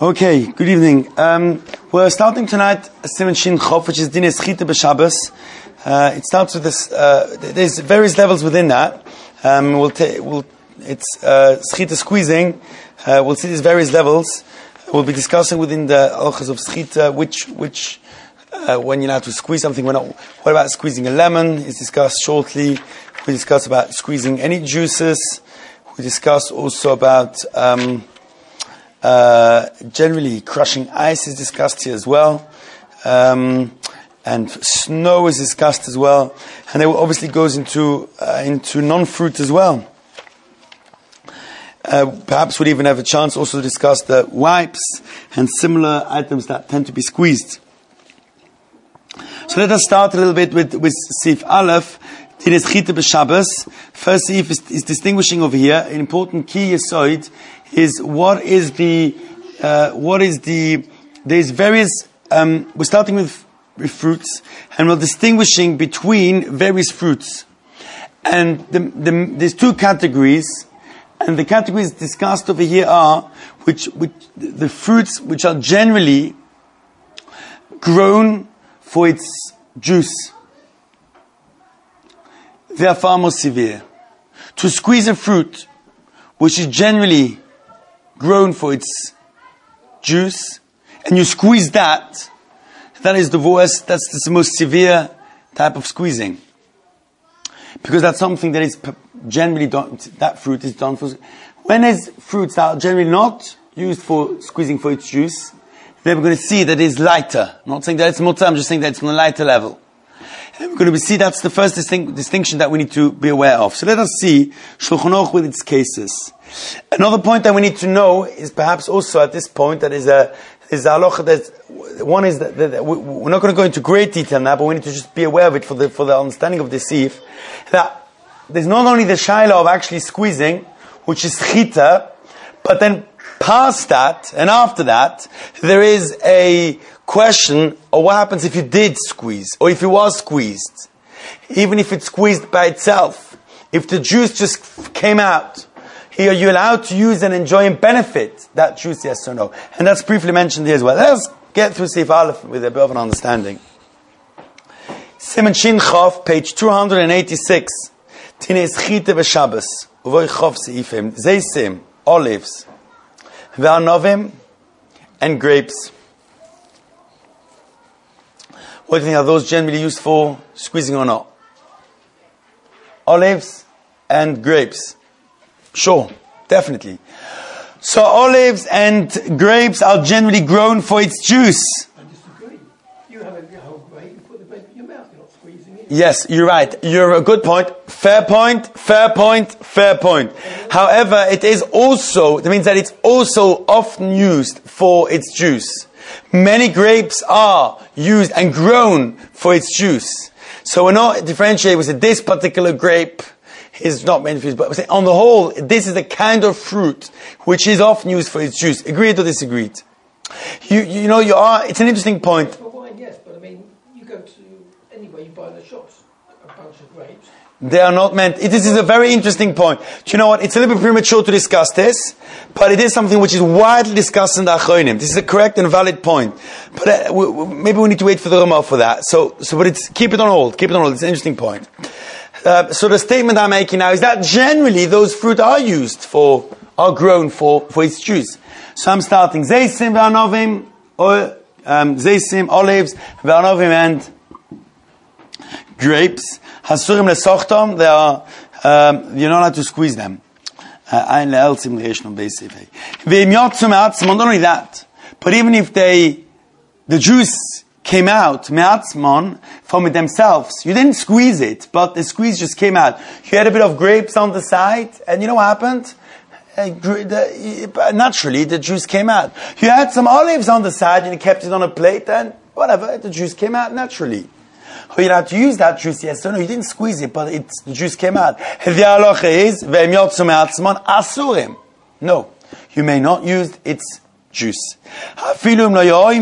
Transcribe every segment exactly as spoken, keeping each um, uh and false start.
Okay, good evening. Um, we're starting tonight Siman Shin Chof, which is Dinei Schita b'Shabbos. Uh, it starts with this. Uh, there's various levels within that. Um, we'll ta- we'll, it's uh, Schita squeezing. Uh, we'll see these various levels. We'll be discussing within the halachas of Schita which which uh, when you're allowed to squeeze something. We're not. What about squeezing a lemon? Is discussed shortly. We discuss about squeezing any juices. We discuss also about. Um, Uh, generally, crushing ice is discussed here as well, um, and snow is discussed as well, and it obviously goes into uh, into non-fruit as well. Uh, perhaps we'd even have a chance also to discuss the wipes and similar items that tend to be squeezed. So let us start a little bit with with Sif Aleph. Dinei Schita b'Shabbos. First Sif is, is distinguishing over here. An important key yesod is what is the uh, what is the there's various um, we're starting with, with fruits, and we're distinguishing between various fruits, and the, the, there's two categories, and the categories discussed over here are which, which the fruits which are generally grown for its juice. They are far more severe. To squeeze a fruit which is generally grown for its juice, and you squeeze that, that is the worst, that's, that's the most severe type of squeezing. Because that's something that is generally done, that fruit is done for. When there's fruits that are generally not used for squeezing for its juice, then we're going to see that it is lighter. I'm not saying that it's mutar, I'm just saying that it's on a lighter level. And we're going to see that's the first distinct, distinction that we need to be aware of. So let us see Shulchan Aruch with its cases. Another point that we need to know is perhaps also at this point that is a is a halacha that one is that, that we're not going to go into great detail now, but we need to just be aware of it for the for the understanding of this Sif. That there's not only the shaila of actually squeezing, which is chita, but then past that and after that there is a question of what happens if you did squeeze, or if it was squeezed, even if it's squeezed by itself, if the juice just came out. Are you allowed to use and enjoy and benefit that juice, yes or no? And that's briefly mentioned here as well. Let's get through Sif Aleph with a bit of an understanding. Siman Shin Chof, page two eighty-six. Dinei Schita b'Shabbos. Uvoi Chof Seifim. Zeisim, olives. Ve'anovim, and grapes. What do you think, are those generally used for squeezing or not? Olives and grapes. Sure, definitely. So olives and grapes are generally grown for its juice. I disagree. You have a whole grape, you put the grape in your mouth, you're not squeezing it. Yes, you're right. You're a good point. Fair point, fair point, fair point. However, it is also, that means that it's also often used for its juice. Many grapes are used and grown for its juice. So we're not differentiating with this particular grape is not meant for its, but on the whole, this is the kind of fruit which is often used for its juice. Agreed or disagreed? You you know, you are, it's an interesting point. For wine, yes, but I mean, you go to, anyway, you buy in the shops a bunch of grapes. They are not meant, it, this is a very interesting point. Do you know what, it's a little bit premature to discuss this, but it is something which is widely discussed in the Achronim. This is a correct and valid point. But uh, we, we, maybe we need to wait for the Ramah for that. So, so but it's, keep it on hold, keep it on hold, it's an interesting point. Uh, so the statement I'm making now is that generally those fruit are used for, are grown for, for its juice. So I'm starting Zeisim ve'anovim, or um, Zeisim, olives, ve'anovim, and grapes. Hasurim lesochtom, they are, um, you're not allowed to squeeze them. Ein le'elzim le'eshnom be'sivei. Ve'im yotzum me'atzmon, not only that, but even if they, the juice came out, me'atzmon, from themselves. You didn't squeeze it, but the squeeze just came out. You had a bit of grapes on the side, and you know what happened? Uh, the, naturally, the juice came out. You had some olives on the side, and you kept it on a plate, and whatever, the juice came out naturally. You had to use that juice, yes or no, you didn't squeeze it, but it, the juice came out. The halacha is, ve'im yotzu me'atzmon asurim. No, you may not use its juice. Even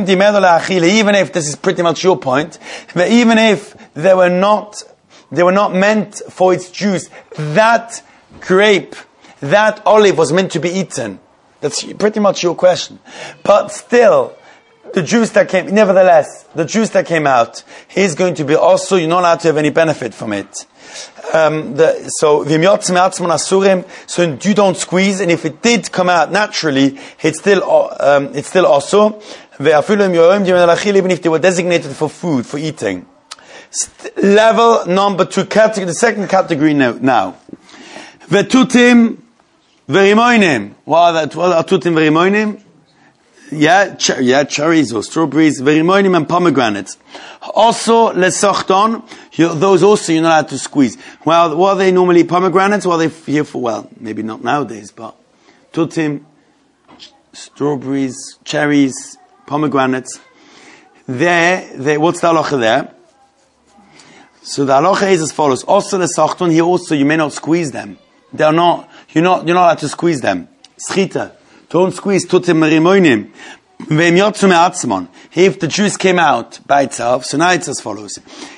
if this is pretty much your point, even if they were not, they were not meant for its juice, that grape, that olive was meant to be eaten. That's pretty much your question. But still, the juice that came, nevertheless, the juice that came out, is going to be also, you're not allowed to have any benefit from it. Um, the, so, so you don't squeeze, and if it did come out naturally, it's still, um, it's still also, even if they were designated for food, for eating. St- level number two, category, the second category now. now. Vetutim verimoinim. What are tutim verimoinim? Yeah, cher- yeah, cherries or strawberries, verimoinim and pomegranates. Also, lesochton, those also you're not allowed to squeeze. Well, what are they normally? Pomegranates? What are they here for? Well, maybe not nowadays, but tutim, strawberries, cherries, pomegranates. There, there, what's the halacha there? So the halacha is as follows. Also lesochton, here also you may not squeeze them. They're not, you're not, you're not allowed to squeeze them. Schita. Don't squeeze tutim merimoinim. If the juice came out by itself, so now it's as follows.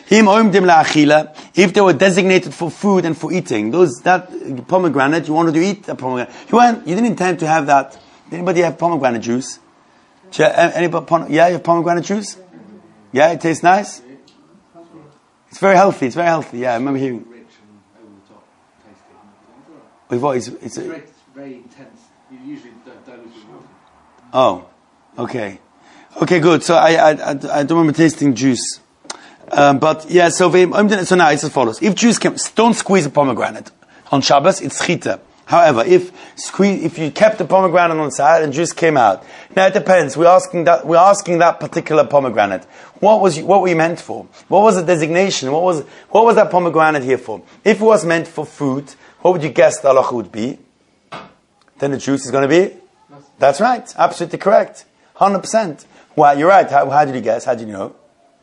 If they were designated for food and for eating, those, that pomegranate, you wanted to eat that pomegranate. You weren't, you didn't intend to have that. Anybody have pomegranate juice? Anybody, yeah, you have pomegranate juice? Yeah, it tastes nice? It's very healthy, it's very healthy, yeah, I remember hearing. With what? It's, it's, it's very, very intense. You usually don't dilute with water. Oh, okay. Okay, good. So I, I, I, I don't remember tasting juice. Um, but yeah, so, so now it's as follows. If juice came, don't squeeze a pomegranate. On Shabbos, it's chita. However, if squeeze, if you kept the pomegranate on the side and juice came out, now it depends. We're asking that, we're asking that particular pomegranate. What was, you, what were you meant for? What was the designation? What was, what was that pomegranate here for? If it was meant for food, what would you guess the halacha would be? Then the juice is going to be? That's right. Absolutely correct. one hundred percent. Well, you're right. How, how did you guess? How did you know?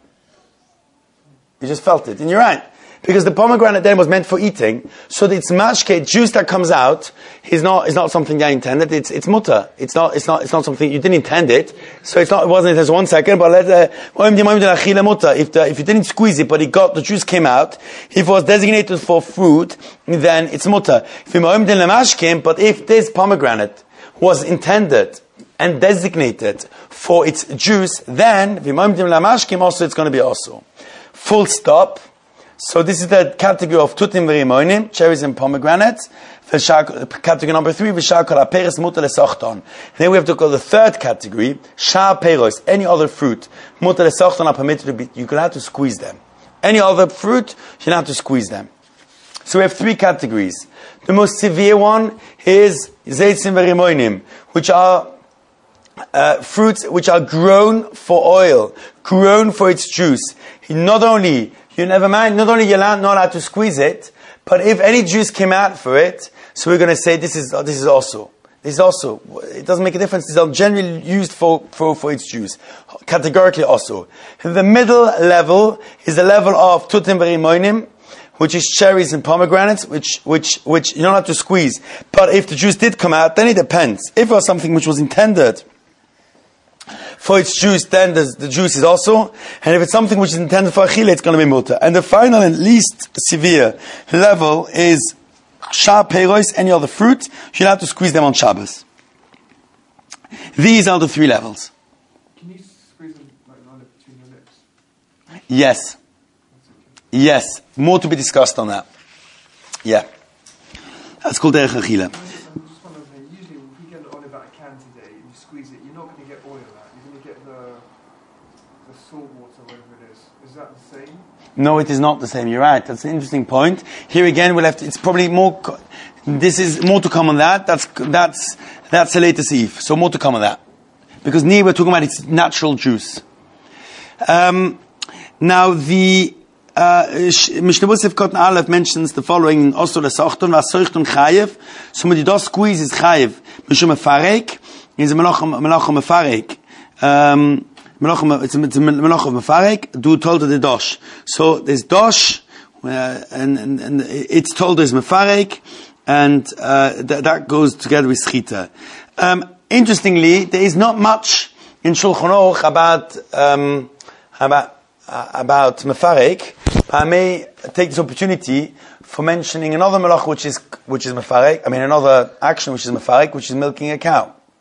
You just felt it. And you're right. Because the pomegranate then was meant for eating. So it's mashke, juice that comes out is not, is not something I intended. It's, it's mutter. It's not, it's not, it's not something, you didn't intend it. So it's not, it wasn't, there's one second, but let, uh, if the, if you didn't squeeze it, but it got, the juice came out, if it was designated for food, then it's mutter. But if this pomegranate was intended and designated for its juice, then, also it's going to be also. Full stop. So this is the category of tutim verimoinim, cherries and pomegranates. Category number three, v'shar kol haperes mutar lesochton. Then we have to go to the third category, shar peros, any other fruit. Mutar lesochton are permitted to be, you can have to squeeze them. Any other fruit, you can have to squeeze them. So we have three categories. The most severe one is zeitzim verimoinim, which are uh, fruits which are grown for oil, grown for its juice. Not only You never mind, not only you're not allowed to squeeze it, but if any juice came out for it, so we're going to say this is this is also. This is also. It doesn't make a difference. These are generally used for, for, for its juice. Categorically also. The middle level is the level of tutim verimoinim, which is cherries and pomegranates, which, which, which you don't have to squeeze. But if the juice did come out, then it depends. If it was something which was intended for its juice, then the, the juice is also. And if it's something which is intended for achille, it's going to be mutter. And the final and least severe level is shar peiros, any other fruit. You don't have to squeeze them on Shabbos. These are the three levels. Can you squeeze them like line up between your lips? Yes. Yes. More to be discussed on that. Yeah. That's called derech achille. No, it is not the same. You're right. That's an interesting point. Here again, we'll have to, it's probably more, this is more to come on that. That's, that's, that's a later sieve. So more to come on that. Because near we're talking about its natural juice. Um, now the, Mishnah Musaf Cotton Aleph mentions the following, also the Sochton, was Sochton Chayev. Somebody does squeeze is Chayev. Mishum Mefarek, is a Melachim Mefarek. Um, It's a melach of mefarek. Do told to the dosh. So there's dosh, uh, and, and and it's told as mefarek, and uh, th- that goes together with schita. Um, interestingly, there is not much in Shulchan Aruch about um, about uh, about mefarek. I may take this opportunity for mentioning another melach which is which is mefarek. I mean another action which is mefarek, which is milking a cow.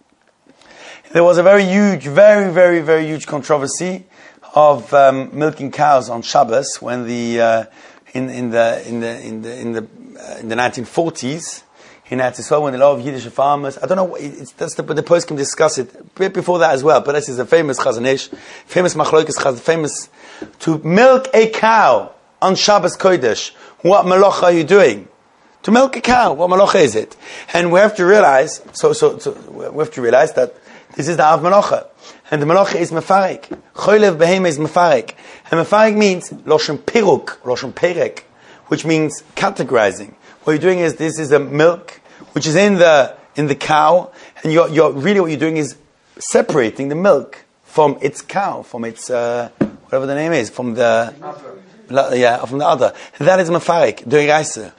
there was a very huge, very, very, very huge controversy of um, milking cows on Shabbos when the uh, in in the in the in the in the uh, in the nineteen forties in Eretz Yisrael, when a lot of Yiddish farmers, I don't know, it's, that's the, but the post can discuss it a bit before that as well. But this is a famous Chazon Ish, famous Machlokes Chaz, famous to milk a cow on Shabbos Kodesh. What malacha are you doing? To milk a cow, what malacha is it? And we have to realize, so so, so we have to realize that this is the Av Malacha. And the Malacha is Mefarek. Cholev Behema is Mefarek. And Mefarek means Loshen Piruk, Loshen Perek, which means categorizing. What you're doing is, this is a milk, which is in the, in the cow, and you're, you're, really what you're doing is separating the milk from its cow, from its, uh, whatever the name is, from the, yeah, from the other. That is Mefarek, doing Reise.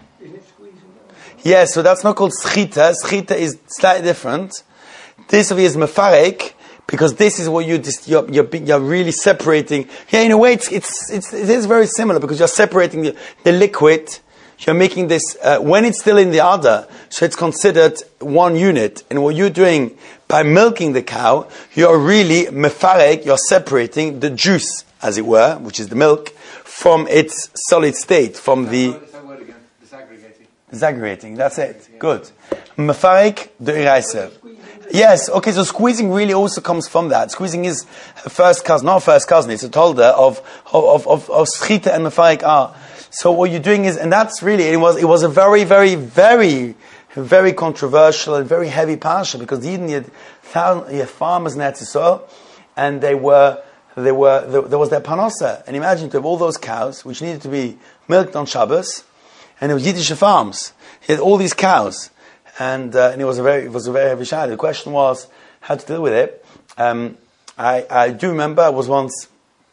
Yeah, so that's not called Schita. Schita is slightly different. This is Mefarek, because this is what you just, you're, you're, you're really separating. Yeah, in a way, it's, it's, it's, it is very similar, because you're separating the, the liquid. You're making this, uh, when it's still in the udder, so it's considered one unit. And what you're doing by milking the cow, you're really mefarek, you're separating the juice, as it were, which is the milk, from its solid state, from Is the... that word, is that word again? Disaggregating. Disaggregating, that's it. Good. Mefarek de iraisa. Yes, okay, so squeezing really also comes from that. Squeezing is a first cousin, not a first cousin, it's a tolda of, of, of, of schita and mefarek are. So what you're doing is, and that's really, it was, it was a very, very, very, very controversial and very heavy parsha, because the Eden had, thousand, had farmers in Eretz Yisrael, and they were, they were, there, there was their panosa. And imagine to have all those cows, which needed to be milked on Shabbos, and it was Yiddish farms. He had all these cows, and, uh, and it was a very, it was a very heavy shadow. The question was how to deal with it. Um, I, I do remember I was once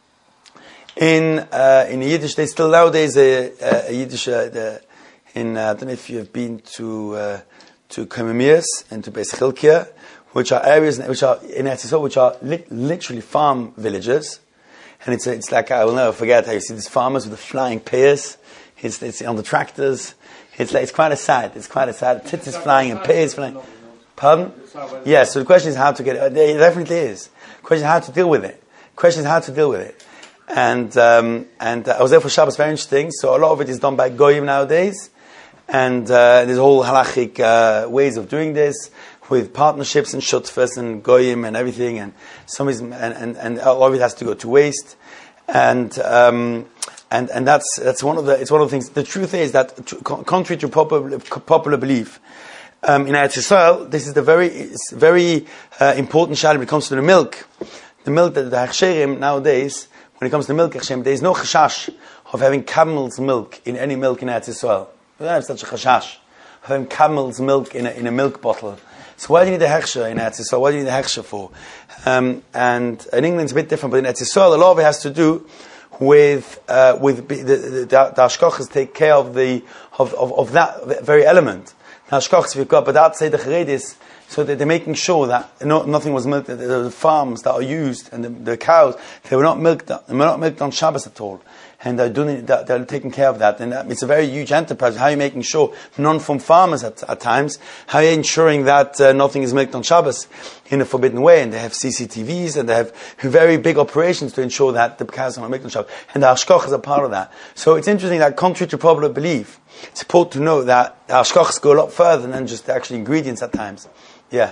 in uh, in Yiddish. There's still nowadays a, a, a Yiddish uh, the, in. Uh, I don't know if you've been to uh, to Kamimias and to Beis Chilkia, which are areas which are in Eretz Yisrael, which are li- literally farm villages, and it's it's like, I will never forget how you see these farmers with the flying pears. It's it's on the tractors. It's like, it's quite a sight. It's quite a sight. Tits is flying and pears flying. Pardon? Yeah. So the question is how to get it. It definitely is. The question is how to deal with it. The question is how to deal with it. And um, and uh, I was there for Shabbos. Very interesting. So a lot of it is done by goyim nowadays, and uh, there's whole halachic uh, ways of doing this with partnerships and shutfas and goyim and everything. And some is and, and and a lot of it has to go to waste. And um, and and that's that's one of the it's one of the things. The truth is that, to, contrary to popular popular belief, um, in Eretz Yisrael, this is the very it's very uh, important shayla when it comes to the milk. The milk that the hechsherim nowadays, when it comes to milk hechsherim, there is no chashash of having camel's milk in any milk in Eretz Yisrael. We don't have such a chashash of having camel's milk in a, in a milk bottle. So why do you need a hechsher in Eretz Yisrael? What do you need a hechsher for? Um, and in England it's a bit different, but in Eretz Yisrael a lot of it has to do with uh, with the, the, the, the hashkochas take care of the of, of, of that very element. The hashkochas we've got, but that say the cheredis, so that they're making sure that no, nothing was milked. The, the farms that are used and the, the cows, they were not milked. They were not milked on Shabbos at all, and they're doing they're, they're taking care of that. And that, it's a very huge enterprise. How are you making sure none from farmers at, at times? How are you ensuring that uh, nothing is milked on Shabbos in a forbidden way? And they have C C T Vs and they have very big operations to ensure that the cows are not milked on Shabbos. And the hashkoch is a part of that. So it's interesting that, contrary to popular belief, it's important to know that the hashkochs go a lot further than just the actual ingredients at times. Yeah.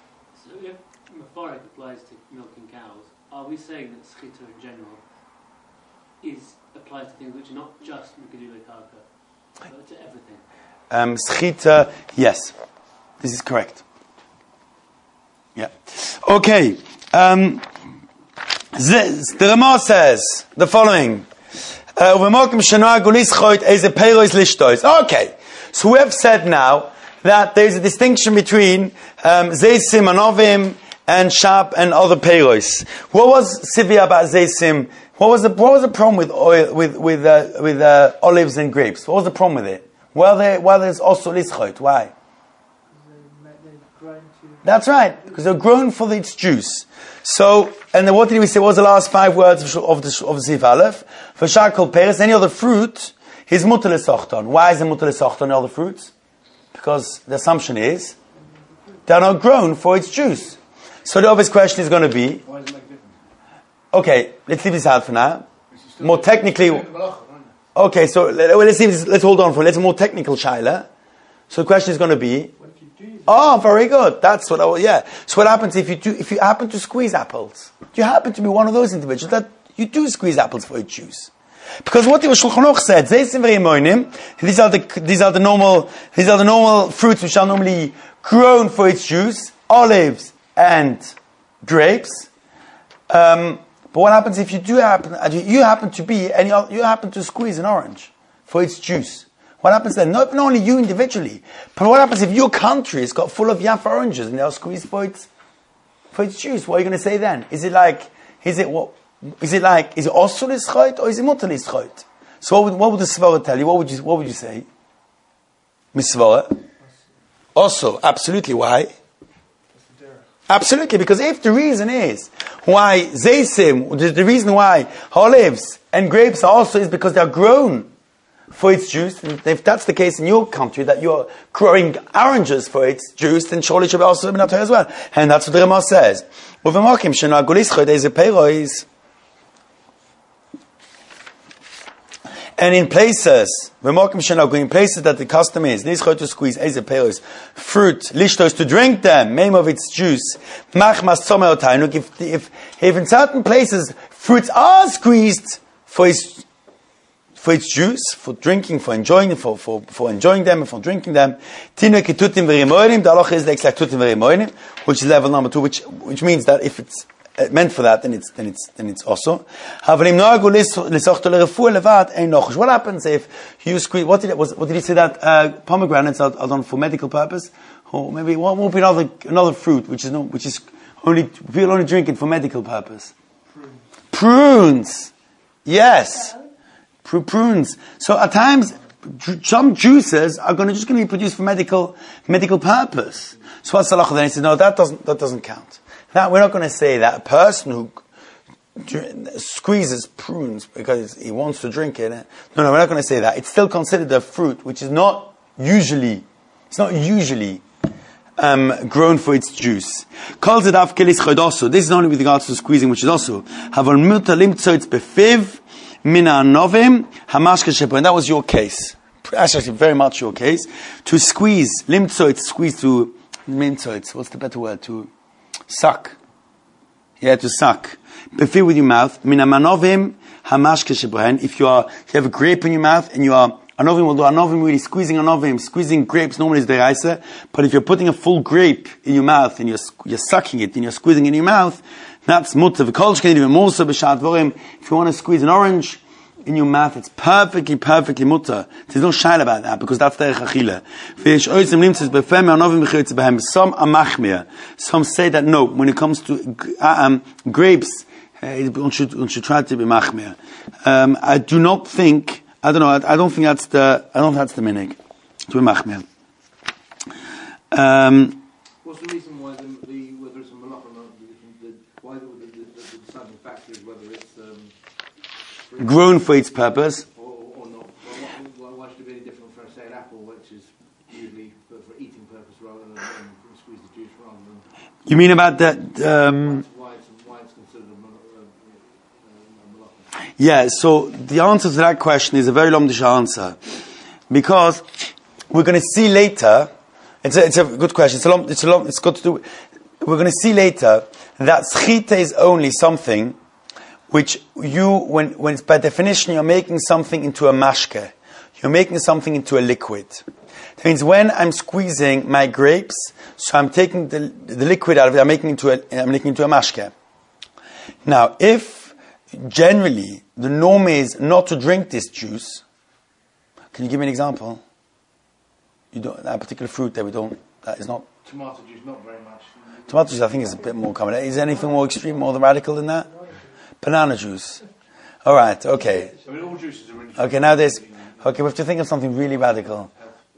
So if Mefarek applies to milking cows, are we saying that schita in general is applies to things which are not just Mekadula Karka, but to everything? Um, schita, yes. This is correct. Yeah. Okay. Um, the Ramah says the following. Okay. So we have said now that there is a distinction between um, Zeisim and Ovim and Shap and other peiros. What was Sivi about Zeisim? What was the what was the problem with oil with with uh, with uh, olives and grapes? What was the problem with it? Well, there well there's also lischot. Why? That's right, because they're grown for its juice. So, and then what did we say? What was the last five words of the of the Sif Aleph? For Shakol Peres, any other fruit is mutter l'sochton. Why is it mutter l'sochton all the fruits? Because the assumption is they're not grown for its juice. So the obvious question is going to be, Why does it make a difference? okay, let's leave this out for now. It's still- More technically, it's still malacha, isn't it? okay, so let, well, let's see, this- let's hold on for, let's a more technical shaila. So the question is going to be, What if you do? oh, very good. That's what I was, yeah. So what happens if you do, if you happen to squeeze apples? You happen to be one of those individuals that you do squeeze apples for your juice. Because what the Shulchan Aruch said, Zeisim v'Reimonim, these are the, these are the normal, these are the normal fruits which are normally grown for its juice, olives and grapes. Um, but what happens if you do happen, you happen to be, and you, you happen to squeeze an orange for its juice? What happens then? Not, not only you individually, but what happens if your country is got full of Jaffa oranges and they're squeezed for its, for its juice? What are you going to say then? Is it like, is it what, is it like, is it osur lischot or is it mutar lischot? So what would, what would the svara tell you? What would you, what would you say? Misvara? Also, absolutely. Why? Absolutely, because if the reason is why zeisim, the, the reason why olives and grapes are also is because they are grown for its juice, and if that's the case in your country, that you're growing oranges for its juice, then surely it should be also in as well. And that's what the Ramah says. And in places, in places that the custom is, to squeeze fruit, lishtos, to drink them, name of its juice, if, if, if in certain places fruits are squeezed for its for its juice, for drinking, for enjoying, for for for enjoying them and for drinking them, the halacha is like tutim v'remoinim, which is level number two, which which means that if it's meant for that, then it's then it's then it's also. What happens if you squeeze? What did it was? What did he say that uh, pomegranates are, are done for medical purpose, or maybe what will be another another fruit which is no, which is only people only drink it for medical purpose? Prunes. Prunes. Yes. Pr- prunes. So at times, ju- some juices are going to just going to be produced for medical medical purpose. So what's the halacha then? He said, no, that doesn't that doesn't count. That we're not going to say that a person who squeezes prunes because he wants to drink it. No, no, we're not going to say that. It's still considered a fruit which is not usually, it's not usually um, grown for its juice. Calls it afkelis chodoso. This is only with regards to squeezing, which is also havol muta limtzoitz befiv mina novim hamashke shepo. And that was your case. Actually, very much your case. To squeeze limtzoitz, squeeze to limtzoitz. What's the better word? To suck. Yeah, to suck. Befiv with your mouth. Mina manovim hamashke shebohen. If you are, if you have a grape in your mouth and you are anovim, will do anovim really squeezing anovim, squeezing grapes normally is deraisa. But if you're putting a full grape in your mouth and you're you're sucking it and you're squeezing it in your mouth, that's mutter. Even more so b'shat vorim. If you want to squeeze an orange in your mouth, it's perfectly, perfectly mutter. There's no shayla about that because that's derech achila. Some amachmir. Some say that no, when it comes to um, grapes, uh, one should one should try to be machmir. Um, I do not think. I don't know. I, I don't think that's the. I don't think that's the minig to be machmir. Um, What's the reason why the, the whether it's a malacha or not? The, why the, the, the, the deciding factor is whether it's um, grown for its purpose, or, or not? Why, why should it be any different for say an apple, which is usually for, for eating purpose rather than, than squeeze the juice rather than? You mean about that? Um, why, it's, why it's considered a malacha? Uh, a malacha. Yeah. So the answer to that question is a very long answer, because we're going to see later. It's a, it's a good question. It's a long. It's a long. It's got to do. We're going to see later that schita is only something which you, when, when it's by definition, you're making something into a mashke. You're making something into a liquid. That means when I'm squeezing my grapes, so I'm taking the, the liquid out of it, I'm making it into a, I'm making it into a mashke. Now, if generally the norm is not to drink this juice, can you give me an example? You don't, that particular fruit that we don't, that is not. Tomato juice, not very much. Tomato juice, I think, is a bit more common. Is there anything more extreme, more radical than that? Banana juice. All right. Okay. I mean, all juices are really. Okay. Now there's. Okay, we have to think of something really radical.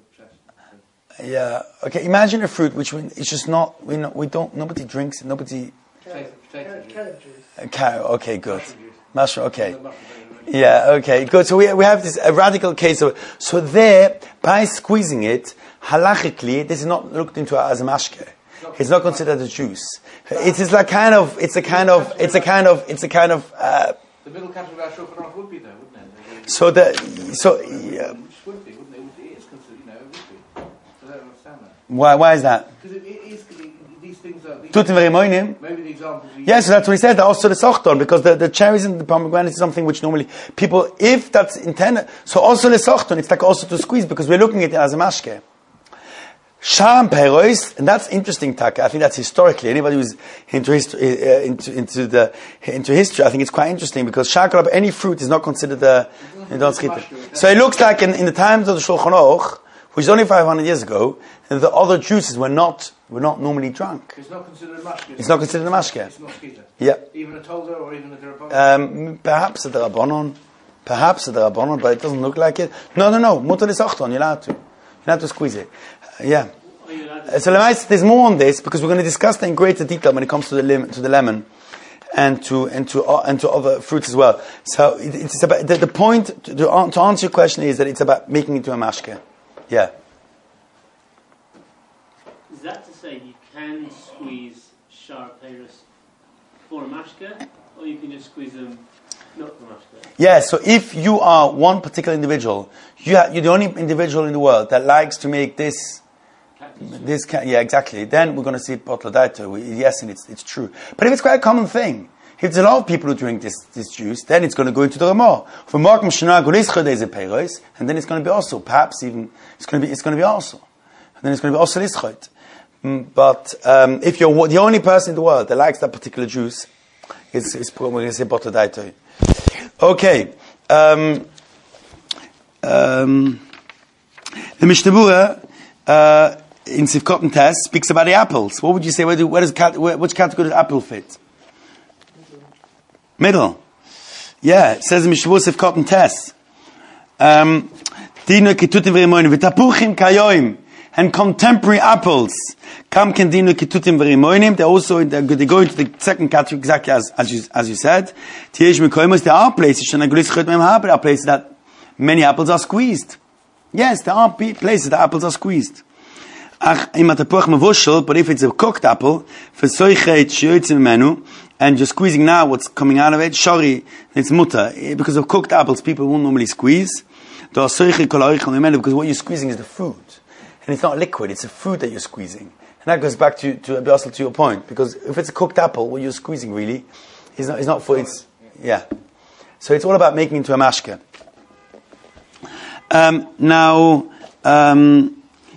Yeah. Okay. Imagine a fruit which we, it's just not. We not, we don't. Nobody drinks it. Nobody. Potato, potato juice. Carrot juice. Uh, carrot. Okay. Good. Mushroom juice. Mushroom. Okay. Mushroom juice. Yeah. Okay. Good. So we we have this a radical case of. So there, by squeezing it, halachically, this is not looked into as a mashke. it's not considered a juice. It is like kind of, it's a kind of, it's a kind of, it's a kind of. Uh, The middle category of our Shulchan Aruch would be though, wouldn't it? so the, so yeah. It would be, wouldn't it? It is considered, you know, it would be. So I don't understand that. Why? Why is that? Because it, it is, these things are... These Tutim v'rimonim. maybe the examples... You Yes, so that's what he said. They're also the sochton, because the, the cherries and the pomegranate is something which normally people, if that's intended, so also the sochton, it's like also to squeeze, because we're looking at it as a mashke. Sham perois, and that's interesting, Taka. I think that's historically. Anybody who's into history, uh, into into the into history, I think it's quite interesting because shakalab, any fruit is not considered a. So it looks like in, in the times of the Shulchan Aruch, which is only five hundred years ago, the other juices were not were not normally drunk. It's not considered a mashke. It's not considered a mashke. It's not skita. Yeah. Even a tolda or even a derabbanon. Um, perhaps a Rabbanon, perhaps a Rabbanon, but it doesn't look like it. No, no, no. Mutar is achton. You're allowed to. You're allowed to squeeze it. Uh, yeah. Uh, so there's more on this because we're going to discuss that in greater detail when it comes to the lim- to the lemon and to and to uh, and to other fruits as well. So it, it's about the, the point to, to answer your question is that it's about making it into a mashke. Yeah. Is that to say you can squeeze shar peiros for a mashke, or you can just squeeze them not for mashke? Yeah. So if you are one particular individual, you are, you're the only individual in the world that likes to make this. This can, yeah, exactly. Then we're going to see potlodaito. Yes, and it's it's true. But if it's quite a common thing, if there's a lot of people who drink this this juice, then it's going to go into the Ramah. For Markham Shana Golischa Deze Peiros, and then it's going to be also, perhaps even it's going to be it's going to be also, and then it's going to be also Lischot. But um, if you're the only person in the world that likes that particular juice, it's, it's we're going to say potlodaito. Okay. Um, um, the Mishnah Berurah, uh, in Sivkot Test speaks about the apples. What would you say? Where, do, where does cat, where, which category does apple fit? Middle. Yeah, it says in Mishnah Berurah Sivkot Test. Um, Dino kitutim v'rimonim v'tapuchim kayoim, and contemporary apples. Kam ken dino kitutim v'rimonim. They also they go into the second category exactly as as you as you said. Tiesh mekoimos. There are places there are places that many apples are squeezed. Yes, there are places that apples are squeezed. But if it's a cooked apple, and you're squeezing now what's coming out of it, shari, it's mutter. Because of cooked apples, people won't normally squeeze. Because what you're squeezing is the food. And it's not liquid, it's a food that you're squeezing. And that goes back to, to, to your point. Because if it's a cooked apple, what you're squeezing really is not, is not for it's, yeah. So it's all about making it into a mashke. Um, now, um,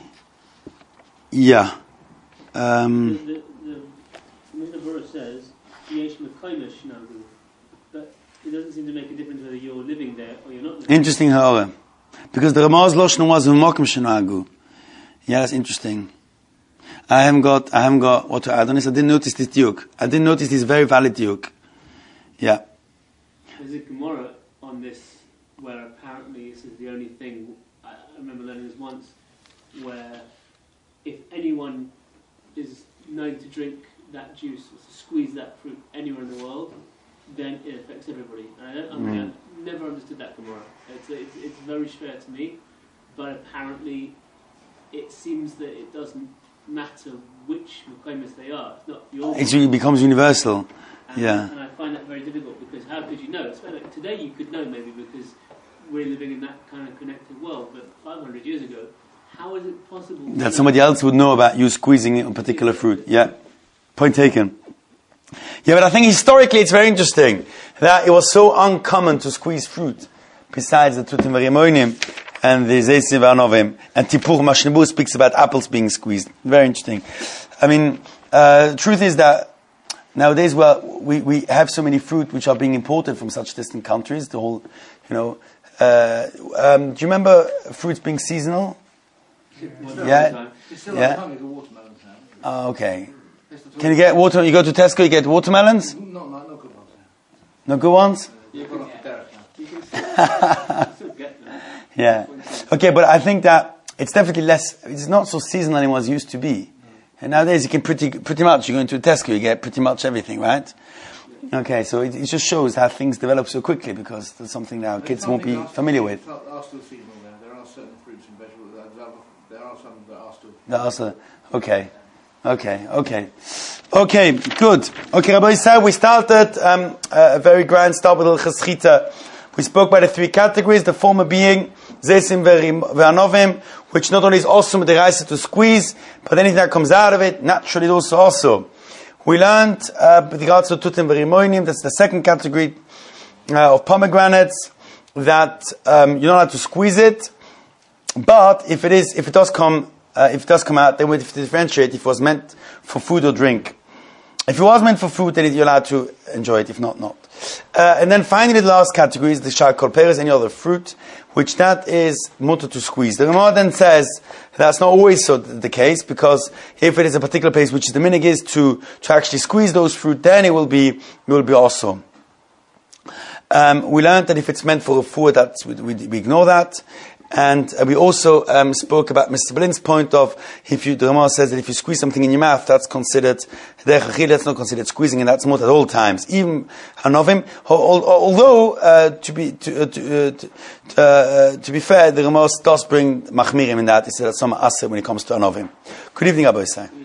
yeah. Um, the the, the Mishnah Berurah says, Yesh Mekoimish Nagu, but it doesn't seem to make a difference whether you're living there or you're not living interesting, however. Because the Ramah's Loshon was V'mokim Shenagu. Yeah, that's interesting. I haven't got, I haven't got what to add on this. I didn't notice this diuk. I didn't notice this very valid diuk. Yeah. There's a Gemara on this where apparently this is the only thing, I remember learning this once, where if anyone is known to drink that juice, or to squeeze that fruit anywhere in the world, then it affects everybody. And I, don't, I mean, I've never understood that Gemara. It's, it's, it's very fair to me, but apparently it seems that it doesn't matter which Mekoimos they are. It's not your It's, it becomes universal. and, Yeah. and I find that very difficult because how could you know? It's like today you could know maybe because we're living in that kind of connected world, but five hundred years ago, how is it possible That somebody else would know about you squeezing a particular fruit. Yeah. Point taken. Yeah, but I think historically it's very interesting that it was so uncommon to squeeze fruit besides the Tutim V'rimonim and the Zeisim V'anovim. And Tipur Mishnah Berurah speaks about apples being squeezed. Very interesting. I mean, uh, the truth is that nowadays, well, we, we have so many fruit which are being imported from such distant countries. The whole, you know, uh, um, do you remember fruits being seasonal? Yeah, yeah. Oh, okay. Can you get water? You go to Tesco, you get watermelons. No, no, no good ones. No good ones. You've got off the derech now. still get them? Yeah. Okay, but I think that it's definitely less. It's not so seasonal anymore as it used to be. And nowadays, you can pretty pretty much. You go into a Tesco, you get pretty much everything, right? Okay, so it, it just shows how things develop so quickly because there's something now kids won't be familiar with. There are still seasonal there. There are certain fruits and vegetables. There are some that are still. That also, okay. Okay, okay. Okay, good. Okay, Rabbi Yisrael, we started um, a very grand start with Hilchos Chita. We spoke about the three categories, the former being Zeisim ve'anovim, which not only is also D'oraisa to squeeze, but anything that comes out of it, naturally is also also. We learned uh, with regards to Tutim ve'rimonim, that's the second category uh, of pomegranates, that um, you're not allowed to squeeze it, but if it is, if it does come, uh, if it does come out, then we have to differentiate if it was meant for food or drink. If it was meant for food, then you're allowed to enjoy it. If not, not. Uh, and then finally, the last category is the shakol peres, any other fruit, which that is mutter to squeeze. The Gemara then says that's not always so the case, because if it is a particular place which is the minig is to to actually squeeze those fruit, then it will be it will be also. Um, we learned that if it's meant for a food, that we, we, we ignore that. And uh, we also um, spoke about Mister Blin's point of, if you, the Gemara says that if you squeeze something in your mouth, that's considered, that's not considered squeezing, and that's not at all times. Even Hanovim, although, uh, to be, to, uh, to, uh, to, uh, to be fair, the Gemara does bring Machmirim in that. He said that some Aser when it comes to Hanovim. Good evening, Abba Yisai.